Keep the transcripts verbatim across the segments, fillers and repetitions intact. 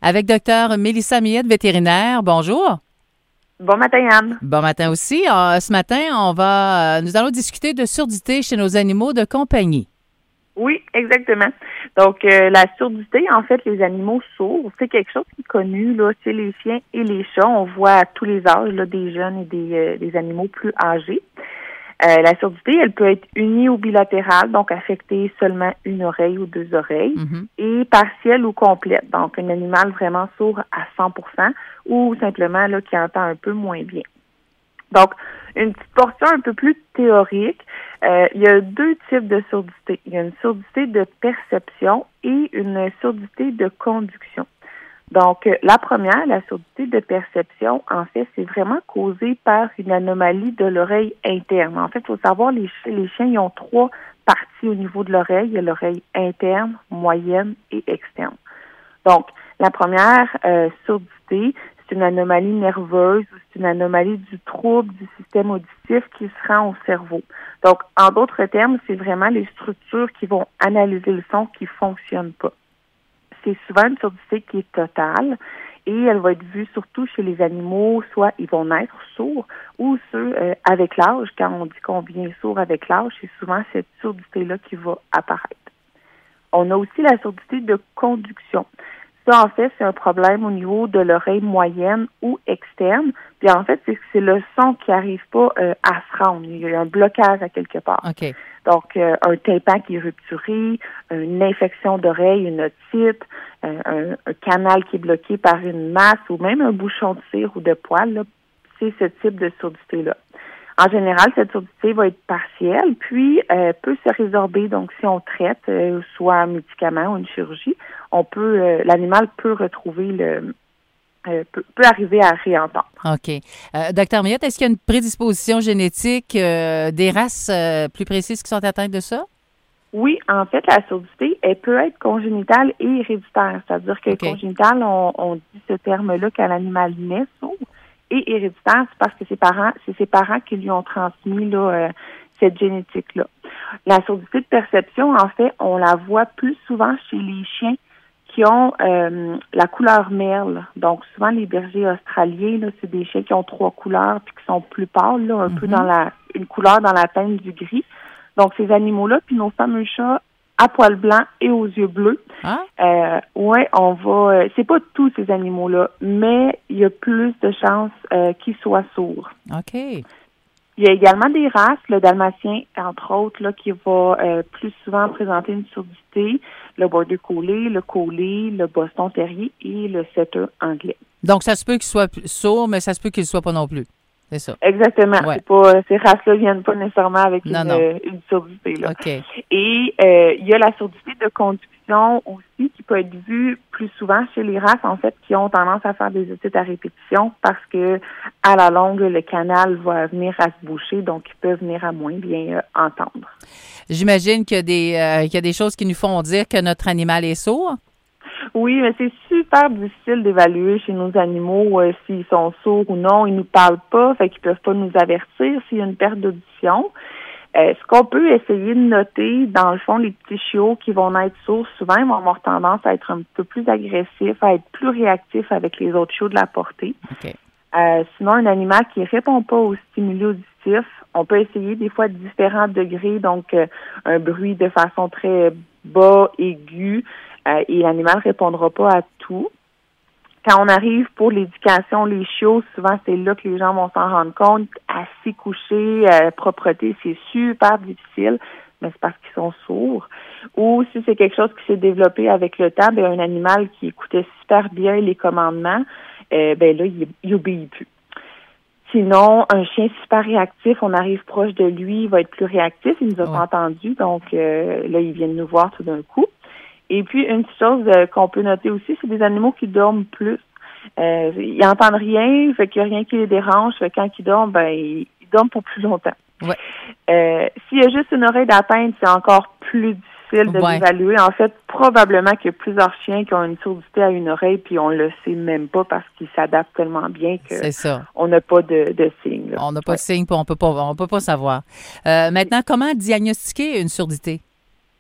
avec docteur Mélissa Millette, vétérinaire. Bonjour. Bon matin, Anne. Bon matin aussi. Euh, ce matin, on va, euh, nous allons discuter de surdité chez nos animaux de compagnie. Oui, exactement. Donc, euh, la surdité, en fait, les animaux sourds, c'est quelque chose qui est connu, là, chez les chiens et les chats. On voit à tous les âges, là, des jeunes et des, euh, des animaux plus âgés. Euh, la surdité, elle peut être unie ou bilatérale, donc affecter seulement une oreille ou deux oreilles, Mm-hmm. et partielle ou complète, donc un animal vraiment sourd à cent pour cent ou simplement là qui entend un peu moins bien. Donc, une petite portion un peu plus théorique, euh, il y a deux types de surdité. Il y a une surdité de perception et une surdité de conduction. Donc, la première, la surdité de perception, en fait, c'est vraiment causé par une anomalie de l'oreille interne. En fait, il faut savoir, les, les chiens, ils ont trois parties au niveau de l'oreille. Il y a l'oreille interne, moyenne et externe. Donc, la première euh, surdité, c'est une anomalie nerveuse ou c'est une anomalie du trouble du système auditif qui se rend au cerveau. Donc, en d'autres termes, c'est vraiment les structures qui vont analyser le son qui ne fonctionnent pas. C'est souvent une surdité qui est totale et elle va être vue surtout chez les animaux, soit ils vont naître sourds ou ceux euh, avec l'âge. Quand on dit qu'on devient sourd avec l'âge, c'est souvent cette surdité-là qui va apparaître. On a aussi la surdité de conduction. Ça, en fait, c'est un problème au niveau de l'oreille moyenne ou externe. Puis, en fait, c'est que c'est le son qui n'arrive pas euh, à se rendre. Il y a un blocage à quelque part. OK. Donc, euh, un tympan qui est rupturé, une infection d'oreille, une otite, euh, un, un canal qui est bloqué par une masse ou même un bouchon de cire ou de poil, là, c'est ce type de surdité-là. En général, cette surdité va être partielle, puis euh, peut se résorber. Donc, si on traite, euh, soit un médicament ou une chirurgie, on peut, euh, l'animal peut retrouver le, euh, peut, peut arriver à réentendre. OK. Euh, docteur Millette, est-ce qu'il y a une prédisposition génétique, euh, des races euh, plus précises qui sont atteintes de ça? Oui, en fait, la surdité, elle peut être congénitale et héréditaire. C'est-à-dire que Okay. congénitale, on, on dit ce terme-là quand l'animal naît sourd. Et héréditaire, c'est parce que ses parents, c'est ses parents qui lui ont transmis là, euh, cette génétique-là. La surdité de perception, en fait, on la voit plus souvent chez les chiens qui ont euh, la couleur merle. Donc, souvent, les bergers australiens, là, c'est des chiens qui ont trois couleurs puis qui sont plus pâles, là, un mm-hmm. peu dans la une couleur dans la teinte du gris. Donc, ces animaux-là, puis nos fameux chats à poils blancs et aux yeux bleus. Ah? Euh, ouais, on va. Euh, c'est pas tous ces animaux-là, mais il y a plus de chances euh, qu'ils soient sourds. OK. Il y a également des races, le dalmatien, entre autres, là, qui va euh, plus souvent présenter une surdité, le border collie, le collie, le boston terrier et le setter anglais. Donc, ça se peut qu'il soit sourd, mais ça se peut qu'il ne soit pas non plus. C'est ça. Exactement. Ouais. C'est pas, ces races-là viennent pas nécessairement avec non, une, non. Euh, une surdité. Là. OK. Et euh, il y a la surdité de conduction aussi qui peut être vue plus souvent chez les races, en fait, qui ont tendance à faire des otites à répétition parce que à la longue, le canal va venir à se boucher, donc ils peuvent venir à moins bien euh, entendre. J'imagine qu'il y a des, euh, qu'il y a des choses qui nous font dire que notre animal est sourd. Oui, mais c'est super difficile d'évaluer chez nos animaux euh, s'ils sont sourds ou non. Ils nous parlent pas, fait qu'ils peuvent pas nous avertir s'il y a une perte d'audition. Euh, ce qu'on peut essayer de noter, dans le fond, les petits chiots qui vont être sourds, souvent, ils vont avoir tendance à être un peu plus agressifs, à être plus réactifs avec les autres chiots de la portée. Okay. Euh, sinon, un animal qui répond pas aux stimuli auditifs, on peut essayer des fois différents degrés, donc euh, un bruit de façon très bas, aigu, euh, et l'animal répondra pas à tout. Quand on arrive pour l'éducation, les chiots, souvent c'est là que les gens vont s'en rendre compte. Assis, couchés, euh, propreté, c'est super difficile, mais c'est parce qu'ils sont sourds. Ou si c'est quelque chose qui s'est développé avec le temps, ben un animal qui écoutait super bien les commandements, euh, ben là, il, il obéit plus. Sinon, un chien super réactif, on arrive proche de lui, il va être plus réactif, il nous a ouais. pas entendu, donc euh, là, il vient nous voir tout d'un coup. Et puis, une chose euh, qu'on peut noter aussi, c'est des animaux qui dorment plus. Euh, ils n'entendent rien, fait qu'il n'y a rien qui les dérange. Fait que quand ils dorment, ben ils, ils dorment pour plus longtemps. Ouais. Euh, s'il y a juste une oreille d'atteinte, c'est encore plus difficile de ouais. l'évaluer. En fait, probablement qu'il y a plusieurs chiens qui ont une surdité à une oreille, puis on le sait même pas parce qu'ils s'adaptent tellement bien que c'est ça. On n'a pas de, de signe. Là. On n'a pas ouais. de signe, puis on peut pas, on peut pas savoir. Euh, maintenant, comment diagnostiquer une surdité?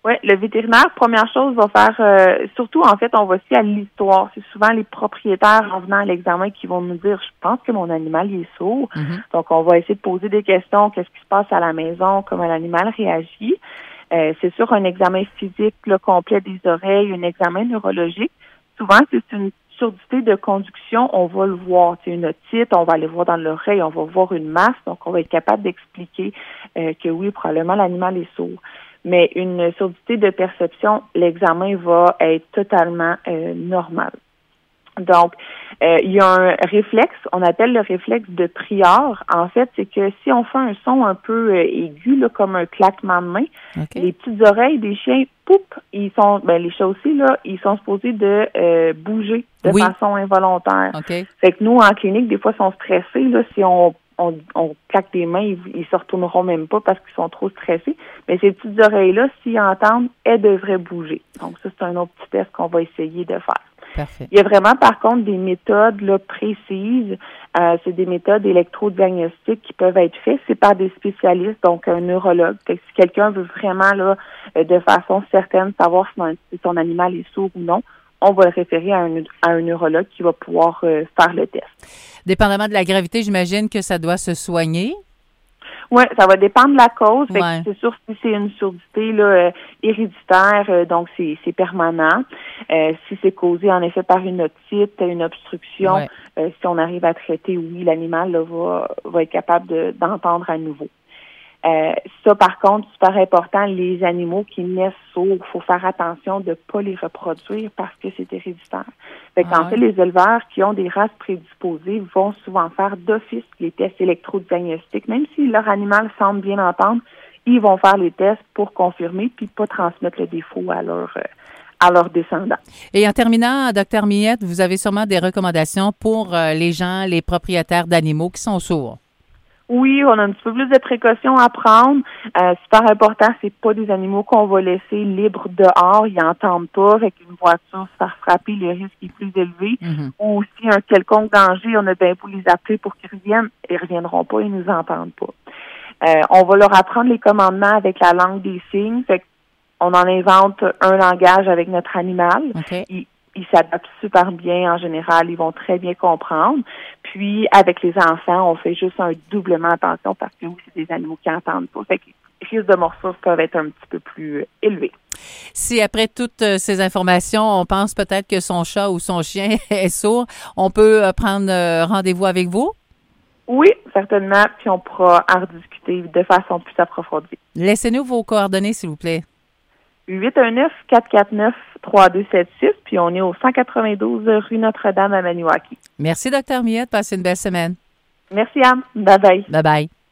Oui, le vétérinaire, première chose, va faire, euh, surtout en fait, on va se fier à l'histoire. C'est souvent les propriétaires en venant à l'examen qui vont nous dire, je pense que mon animal il est sourd. Mm-hmm. Donc, on va essayer de poser des questions, qu'est-ce qui se passe à la maison, comment l'animal réagit. Euh, c'est sûr, un examen physique là, complet des oreilles, un examen neurologique. Souvent, c'est une surdité de conduction, on va le voir. C'est une otite, on va aller voir dans l'oreille, on va voir une masse, donc on va être capable d'expliquer euh, que oui, probablement l'animal est sourd. Mais une surdité de perception, l'examen va être totalement euh, normal. Donc, euh, il y a un réflexe, on appelle le réflexe de Prior. En fait, c'est que si on fait un son un peu euh, aigu, là, comme un claquement de main, okay. Les petites oreilles des chiens, poup, ils sont, ben les chats aussi, là, ils sont supposés de euh, bouger de oui. façon involontaire. Okay. Fait que nous, en clinique, des fois, ils sont stressés, là, si on On, on claque des mains, ils, ils se retourneront même pas parce qu'ils sont trop stressés. Mais ces petites oreilles-là, s'ils entendent, elles devraient bouger. Donc, ça, c'est un autre petit test qu'on va essayer de faire. Parfait. Il y a vraiment, par contre, des méthodes là, précises. Euh, c'est des méthodes électrodiagnostiques qui peuvent être faites. C'est par des spécialistes, donc un neurologue. Fait que si quelqu'un veut vraiment, là, de façon certaine, savoir si son animal est sourd ou non, on va le référer à un, à un neurologue qui va pouvoir euh, faire le test. Dépendamment de la gravité, j'imagine que ça doit se soigner. Oui, ça va dépendre de la cause. Fait ouais. que c'est sûr si c'est une surdité là, euh, héréditaire, euh, donc c'est, c'est permanent. Euh, si c'est causé en effet par une otite, une obstruction, ouais. euh, si on arrive à traiter, oui, l'animal là, va, va être capable de, d'entendre à nouveau. Euh, ça, par contre, super important, les animaux qui naissent sourds, il faut faire attention de ne pas les reproduire parce que c'est héréditaire. Fait qu'en ah, fait, oui. les éleveurs qui ont des races prédisposées vont souvent faire d'office les tests électrodiagnostiques. Même si leur animal semble bien entendre, ils vont faire les tests pour confirmer puis pas transmettre le défaut à leur euh, à leurs descendants. Et en terminant, docteur Millette, vous avez sûrement des recommandations pour euh, les gens, les propriétaires d'animaux qui sont sourds. Oui, on a un petit peu plus de précautions à prendre. Euh, super important, c'est pas des animaux qu'on va laisser libres dehors, ils n'entendent pas, avec une voiture se faire frapper, le risque est plus élevé. Mm-hmm. Ou si un quelconque danger, on a bien beau les appeler pour qu'ils reviennent, ils reviendront pas, ils nous entendent pas. Euh, on va leur apprendre les commandements avec la langue des signes, fait qu'on en invente un langage avec notre animal. Okay. Ils, ils s'adaptent super bien en général, ils vont très bien comprendre. Puis, avec les enfants, on fait juste un doublement attention parce que oui, c'est des animaux qui n'entendent pas. Fait que les risques de morsures peuvent être un petit peu plus élevés. Si après toutes ces informations, on pense peut-être que son chat ou son chien est sourd, on peut prendre rendez-vous avec vous? Oui, certainement. Puis, on pourra en rediscuter de façon plus approfondie. Laissez-nous vos coordonnées, s'il vous plaît. huit un neuf, quatre quatre neuf, trois deux sept six, puis on est au cent quatre-vingt-douze rue Notre-Dame à Maniwaki. Merci, docteur Millette. Passez une belle semaine. Merci, Anne. Bye-bye. Bye-bye.